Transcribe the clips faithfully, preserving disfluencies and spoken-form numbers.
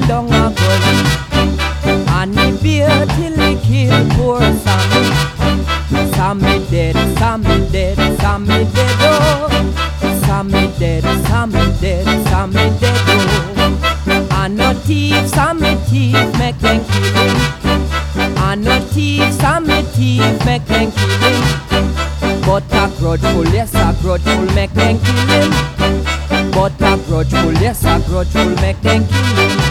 down a gully, and he bear till he kill poor Sammy. Sammy dead, Sammy dead, Sammy dead, oh. Sammy dead, Sammy dead, Sammy dead, oh. And no thief, Sammy thief, make them kill him. And no thief, Sammy thief, make them kill him. But a grudgeful, yes, a grudgeful, make them kill him. But a grudgeful, yes, a grudgeful, make them kill him.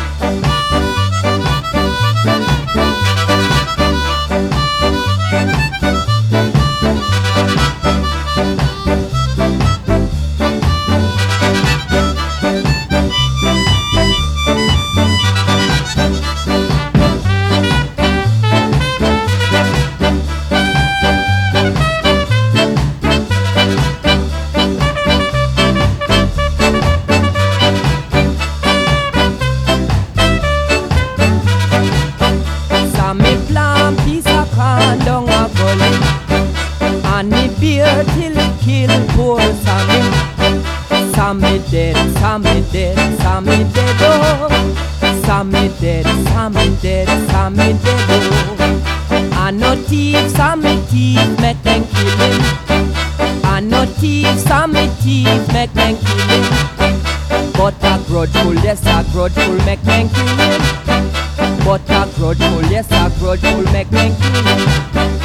Sammy plant piece of corn down a gully, and he bear till he kill poor Sammy. Sammy dead, Sammy dead, Sammy dead, oh. Sammy dead, Sammy dead, Sammy dead, oh. And no thief, Sammy thief, make them kill him. And no thief, Sammy thief, make them kill him. But a grudgeful, yes, a grudgeful, make them kill him. But a grudgeful, yes, a grudgeful, make them kill him.